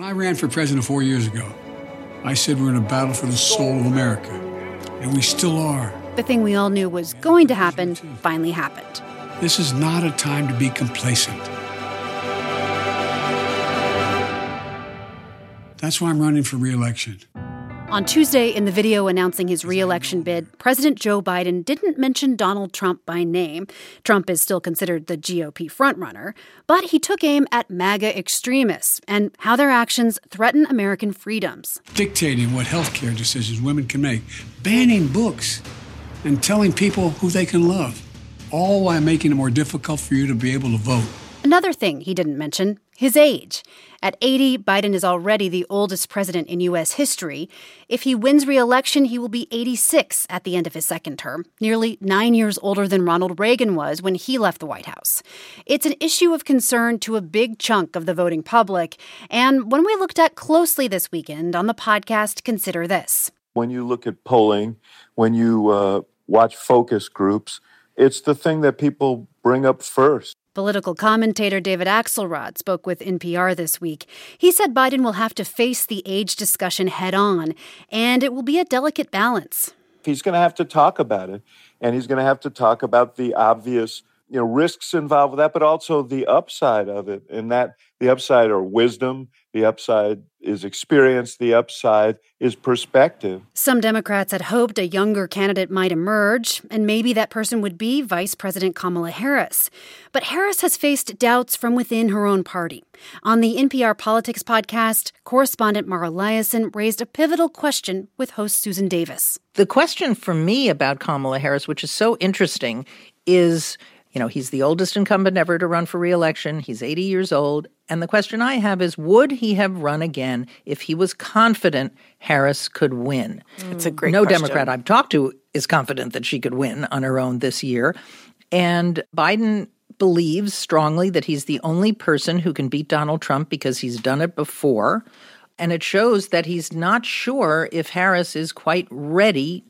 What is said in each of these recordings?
I ran for president 4 years ago. I said we're in a battle for the soul of America, and we still are. The thing we all knew was going to happen finally happened. This is not a time to be complacent. That's why I'm running for re-election. On Tuesday, in the video announcing his re-election bid, President Joe Biden didn't mention Donald Trump by name. Trump is still considered the GOP frontrunner, but he took aim at MAGA extremists and how their actions threaten American freedoms. Dictating what health care decisions women can make, banning books, and telling people who they can love, all while making it more difficult for you to be able to vote. Another thing he didn't mention, his age. At 80, Biden is already the oldest president in U.S. history. If he wins re-election, he will be 86 at the end of his second term, nearly 9 years older than Ronald Reagan was when he left the White House. It's an issue of concern to a big chunk of the voting public, and one we looked at closely this weekend on the podcast Consider This. When you look at polling, when you watch focus groups, it's the thing that people bring up first. Political commentator David Axelrod spoke with NPR this week. He said Biden will have to face the age discussion head on, and it will be a delicate balance. He's going to have to talk about it, and he's going to have to talk about the obvious, risks involved with that, but also the upside of it. And that the upside are wisdom, the upside is experience, the upside is perspective. Some Democrats had hoped a younger candidate might emerge, and maybe that person would be Vice President Kamala Harris. But Harris has faced doubts from within her own party. On the NPR Politics podcast, correspondent Mara Liasson raised a pivotal question with host Susan Davis. The question for me about Kamala Harris, which is so interesting, is, he's the oldest incumbent ever to run for re-election. He's 80 years old. And the question I have is, would he have run again if he was confident Harris could win? It's a great question. No Democrat I've talked to is confident that she could win on her own this year. And Biden believes strongly that he's the only person who can beat Donald Trump because he's done it before. And it shows that he's not sure if Harris is quite ready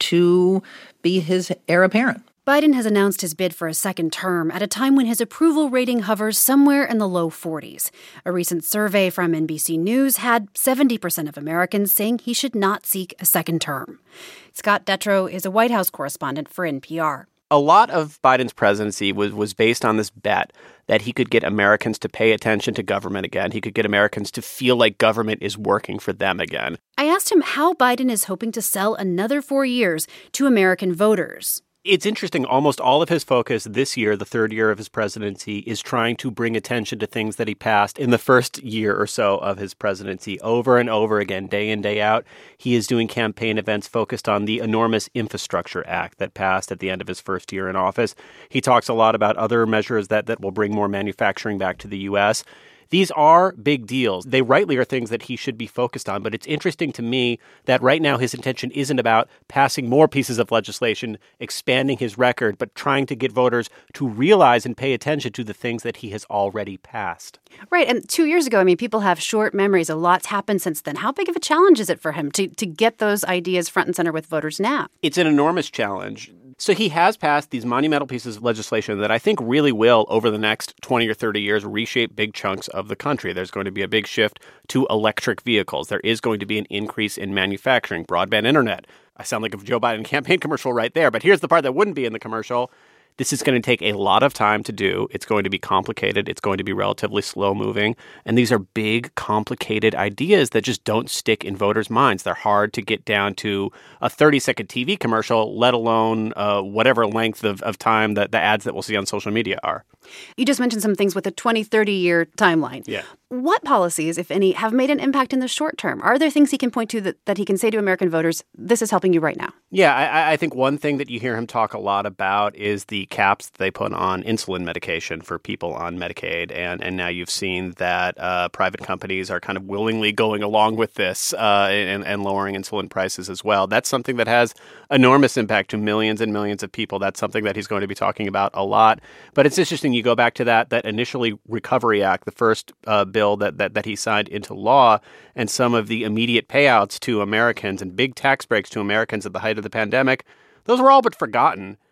to be his heir apparent. Biden has announced his bid for a second term at a time when his approval rating hovers somewhere in the low 40s. A recent survey from NBC News had 70% of Americans saying he should not seek a second term. Scott Detrow is a White House correspondent for NPR. A lot of Biden's presidency was based on this bet that he could get Americans to pay attention to government again. He could get Americans to feel like government is working for them again. I asked him how Biden is hoping to sell another 4 years to American voters. It's interesting. Almost all of his focus this year, the third year of his presidency, is trying to bring attention to things that he passed in the first year or so of his presidency. Over and over again, day in, day out, he is doing campaign events focused on the enormous Infrastructure Act that passed at the end of his first year in office. He talks a lot about other measures that will bring more manufacturing back to the U.S. These are big deals. They rightly are things that he should be focused on. But it's interesting to me that right now his intention isn't about passing more pieces of legislation, expanding his record, but trying to get voters to realize and pay attention to the things that he has already passed. Right. And 2 years ago, people have short memories. A lot's happened since then. How big of a challenge is it for him to get those ideas front and center with voters now? It's an enormous challenge. So he has passed these monumental pieces of legislation that I think really will, over the next 20 or 30 years, reshape big chunks of the country. There's going to be a big shift to electric vehicles. There is going to be an increase in manufacturing, broadband internet. I sound like a Joe Biden campaign commercial right there, but here's the part that wouldn't be in the commercial. This is going to take a lot of time to do. It's going to be complicated. It's going to be relatively slow moving. And these are big, complicated ideas that just don't stick in voters' minds. They're hard to get down to a 30-second TV commercial, let alone whatever length of time that the ads that we'll see on social media are. You just mentioned some things with a 20, 30-year timeline. Yeah. What policies, if any, have made an impact in the short term? Are there things he can point to that he can say to American voters, this is helping you right now? Yeah, I think one thing that you hear him talk a lot about is the caps that they put on insulin medication for people on Medicaid. And now you've seen that private companies are kind of willingly going along with this and lowering insulin prices as well. That's something that has enormous impact to millions and millions of people. That's something that he's going to be talking about a lot. But it's interesting, you go back to that initially Recovery Act, the first bill that he signed into law, and some of the immediate payouts to Americans and big tax breaks to Americans at the height of the pandemic, those were all but forgotten.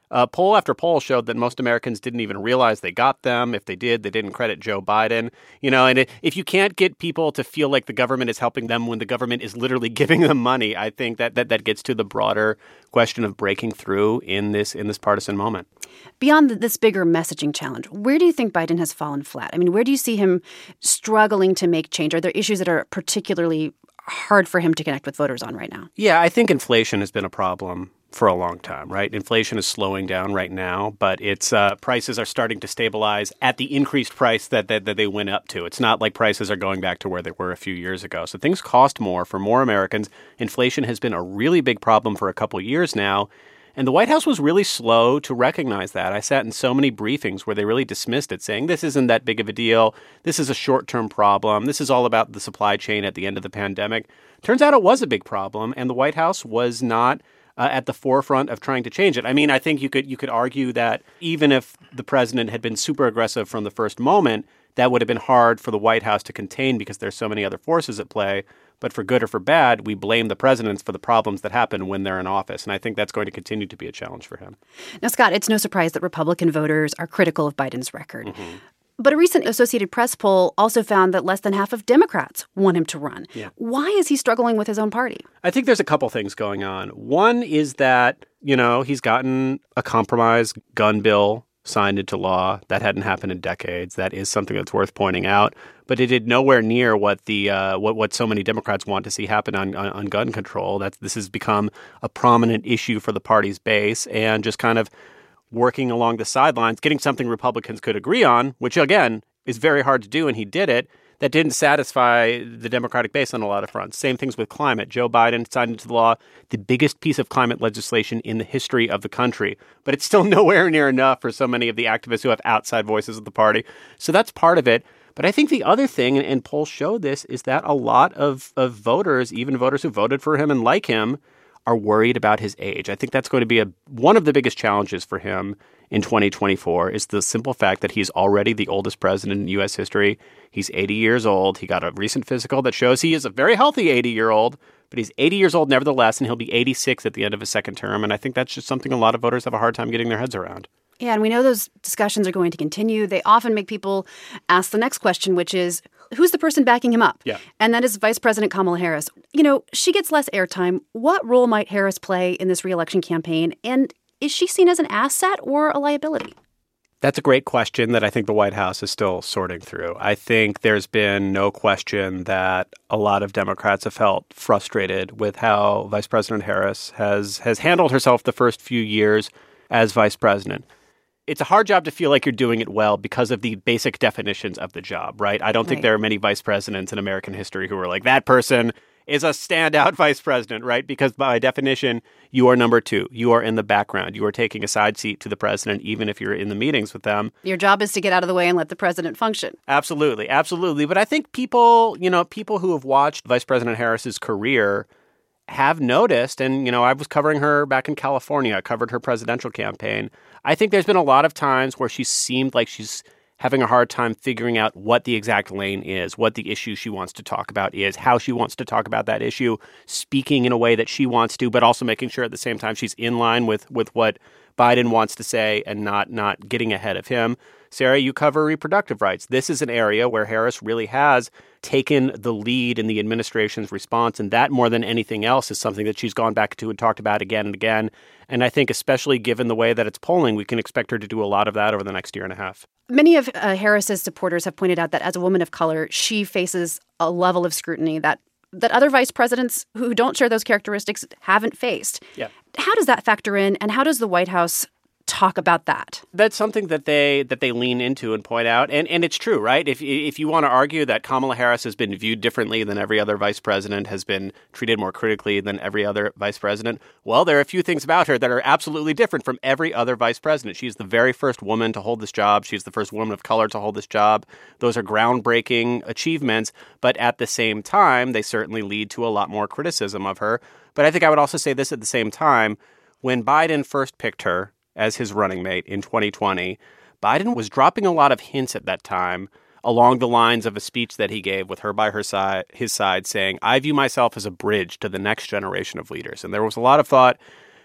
Poll after poll showed that most Americans didn't even realize they got them. If they did, they didn't credit Joe Biden. And if you can't get people to feel like the government is helping them when the government is literally giving them money, I think that gets to the broader question of breaking through in this partisan moment. Beyond this bigger messaging challenge, where do you think Biden has fallen flat? I mean, where do you see him struggling to make change? Are there issues that are particularly hard for him to connect with voters on right now? Yeah, I think inflation has been a problem for a long time, right? Inflation is slowing down right now, but its prices are starting to stabilize at the increased price that they went up to. It's not like prices are going back to where they were a few years ago. So things cost more for more Americans. Inflation has been a really big problem for a couple years now. And the White House was really slow to recognize that. I sat in so many briefings where they really dismissed it, saying this isn't that big of a deal. This is a short-term problem. This is all about the supply chain at the end of the pandemic. Turns out it was a big problem, and the White House was not at the forefront of trying to change it. I mean, I think you could argue that even if the president had been super aggressive from the first moment, that would have been hard for the White House to contain because there's so many other forces at play. But for good or for bad, we blame the presidents for the problems that happen when they're in office. And I think that's going to continue to be a challenge for him. Now, Scott, it's no surprise that Republican voters are critical of Biden's record. Mm-hmm. But a recent Associated Press poll also found that less than half of Democrats want him to run. Yeah. Why is he struggling with his own party? I think there's a couple things going on. One is that, he's gotten a compromise gun bill signed into law. That hadn't happened in decades. That is something that's worth pointing out. But it did nowhere near what what so many Democrats want to see happen on gun control. This has become a prominent issue for the party's base, and just kind of working along the sidelines, getting something Republicans could agree on, which, again, is very hard to do, and he did it. That didn't satisfy the Democratic base on a lot of fronts. Same things with climate. Joe Biden signed into law the biggest piece of climate legislation in the history of the country. But it's still nowhere near enough for so many of the activists who have outside voices of the party. So that's part of it. But I think the other thing, and polls show this, is that a lot of voters, even voters who voted for him and like him, are worried about his age. I think that's going to be one of the biggest challenges for him in 2024 is the simple fact that he's already the oldest president in U.S. history. He's 80 years old. He got a recent physical that shows he is a very healthy 80-year-old, but he's 80 years old nevertheless, and he'll be 86 at the end of his second term. And I think that's just something a lot of voters have a hard time getting their heads around. Yeah, and we know those discussions are going to continue. They often make people ask the next question, which is, who's the person backing him up? Yeah. And that is Vice President Kamala Harris. She gets less airtime. What role might Harris play in this reelection campaign? And is she seen as an asset or a liability? That's a great question that I think the White House is still sorting through. I think there's been no question that a lot of Democrats have felt frustrated with how Vice President Harris has handled herself the first few years as vice president. It's a hard job to feel like you're doing it well because of the basic definitions of the job, right? I don't think there are many vice presidents in American history who are like, that person is a standout vice president, right? Because by definition, you are number two. You are in the background. You are taking a side seat to the president, even if you're in the meetings with them. Your job is to get out of the way and let the president function. Absolutely. Absolutely. But I think people who have watched Vice President Harris's career have noticed, and, I was covering her back in California. I covered her presidential campaign. I think there's been a lot of times where she seemed like she's having a hard time figuring out what the exact lane is, what the issue she wants to talk about is, how she wants to talk about that issue, speaking in a way that she wants to, but also making sure at the same time she's in line with what Biden wants to say and not getting ahead of him. Sarah, you cover reproductive rights. This is an area where Harris really has taken the lead in the administration's response, and that more than anything else is something that she's gone back to and talked about again and again. And I think especially given the way that it's polling, we can expect her to do a lot of that over the next year and a half. Many of Harris's supporters have pointed out that as a woman of color, she faces a level of scrutiny that other vice presidents who don't share those characteristics haven't faced. Yeah. How does that factor in, and how does the White House talk about that? That's something that they lean into and point out. And it's true, right? If you want to argue that Kamala Harris has been viewed differently than every other vice president, has been treated more critically than every other vice president, well, there are a few things about her that are absolutely different from every other vice president. She's the very first woman to hold this job. She's the first woman of color to hold this job. Those are groundbreaking achievements. But at the same time, they certainly lead to a lot more criticism of her. But I think I would also say this at the same time. When Biden first picked her as his running mate in 2020, Biden was dropping a lot of hints at that time along the lines of a speech that he gave with her by his side saying, I view myself as a bridge to the next generation of leaders. And there was a lot of thought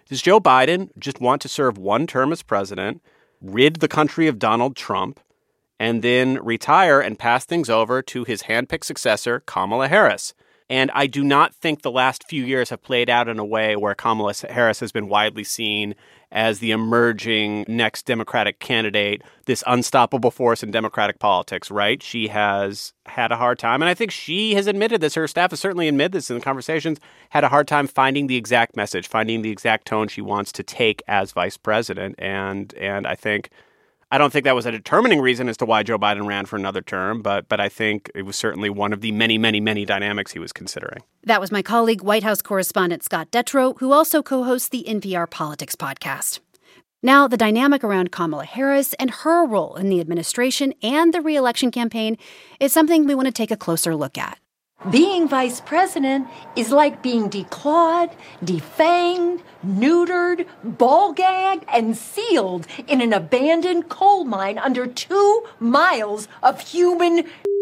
Does Joe Biden just want to serve one term as president, rid the country of Donald Trump, and then retire and pass things over to his handpicked successor, Kamala Harris? And I do not think the last few years have played out in a way where Kamala Harris has been widely seen as the emerging next Democratic candidate, this unstoppable force in Democratic politics, right? She has had a hard time, and I think she has admitted this. Her staff has certainly admitted this in the conversations, had a hard time finding the exact message, finding the exact tone she wants to take as vice president. And I don't think that was a determining reason as to why Joe Biden ran for another term, but I think it was certainly one of the many, many, many dynamics he was considering. That was my colleague, White House correspondent Scott Detrow, who also co-hosts the NPR Politics podcast. Now, the dynamic around Kamala Harris and her role in the administration and the re-election campaign is something we want to take a closer look at. Being vice president is like being declawed, defanged, neutered, ball-gagged, and sealed in an abandoned coal mine under 2 miles of human.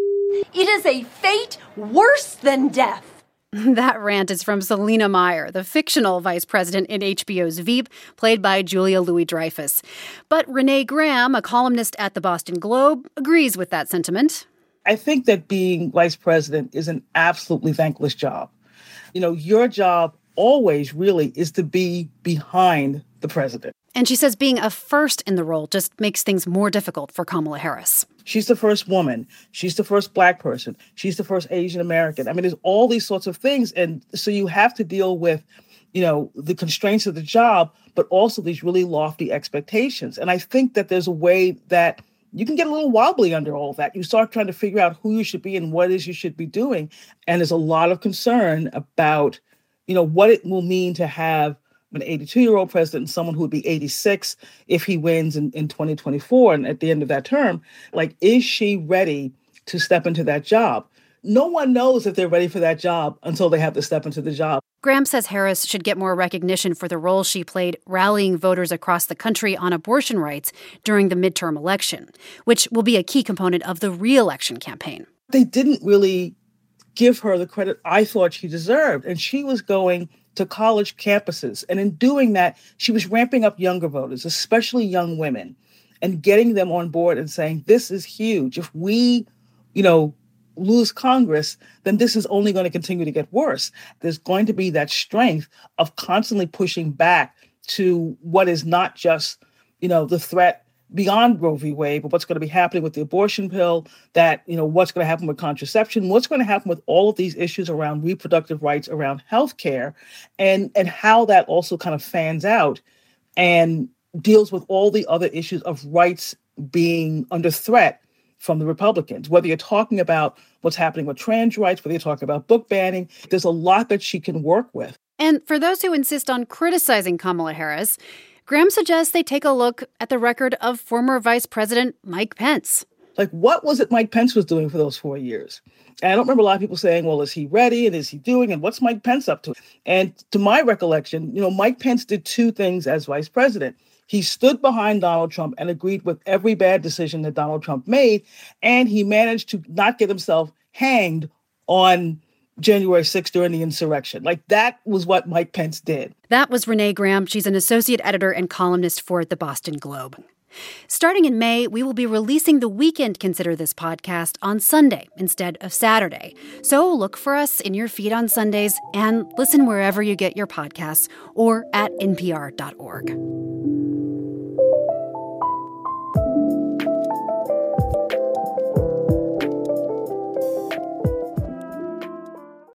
It is a fate worse than death. That rant is from Selina Meyer, the fictional vice president in HBO's Veep, played by Julia Louis-Dreyfus. But Renee Graham, a columnist at the Boston Globe, agrees with that sentiment. I think that being vice president is an absolutely thankless job. You know, your job always really is to be behind the president. And she says being a first in the role just makes things more difficult for Kamala Harris. She's the first woman. She's the first Black person. She's the first Asian American. I mean, there's all these sorts of things. And so you have to deal with, you know, the constraints of the job, but also these really lofty expectations. And I think that there's a way that you can get a little wobbly under all of that. You start trying to figure out who you should be and what it is you should be doing. And there's a lot of concern about, you know, what it will mean to have an 82-year-old president and someone who would be 86 if he wins in 2024 and at the end of that term. Like, is she ready to step into that job? No one knows if they're ready for that job until they have to step into the job. Graham says Harris should get more recognition for the role she played rallying voters across the country on abortion rights during the midterm election, which will be a key component of the re-election campaign. They didn't really give her the credit I thought she deserved. And she was going to college campuses. And in doing that, she was ramping up younger voters, especially young women, and getting them on board and saying, this is huge. If we, you know, lose Congress, then this is only going to continue to get worse. There's going to be that strength of constantly pushing back to what is not just, you know, the threat beyond Roe v. Wade, but what's going to be happening with the abortion pill, that, you know, what's going to happen with contraception, what's going to happen with all of these issues around reproductive rights, around healthcare, and how that also kind of fans out and deals with all the other issues of rights being under threat from the Republicans. Whether you're talking about what's happening with trans rights, whether you're talking about book banning, there's a lot that she can work with. And for those who insist on criticizing Kamala Harris, Graham suggests they take a look at the record of former Vice President Mike Pence. Like, what was it Mike Pence was doing for those 4 years? And I don't remember a lot of people saying, well, is he ready? And is he doing? And what's Mike Pence up to? And to my recollection, you know, Mike Pence did 2 things as vice president. He stood behind Donald Trump and agreed with every bad decision that Donald Trump made. And he managed to not get himself hanged on January 6th during the insurrection. Like, that was what Mike Pence did. That was Renee Graham. She's an associate editor and columnist for the Boston Globe. Starting in May, we will be releasing the Weekend Consider This podcast on Sunday instead of Saturday. So look for us in your feed on Sundays and listen wherever you get your podcasts or at npr.org.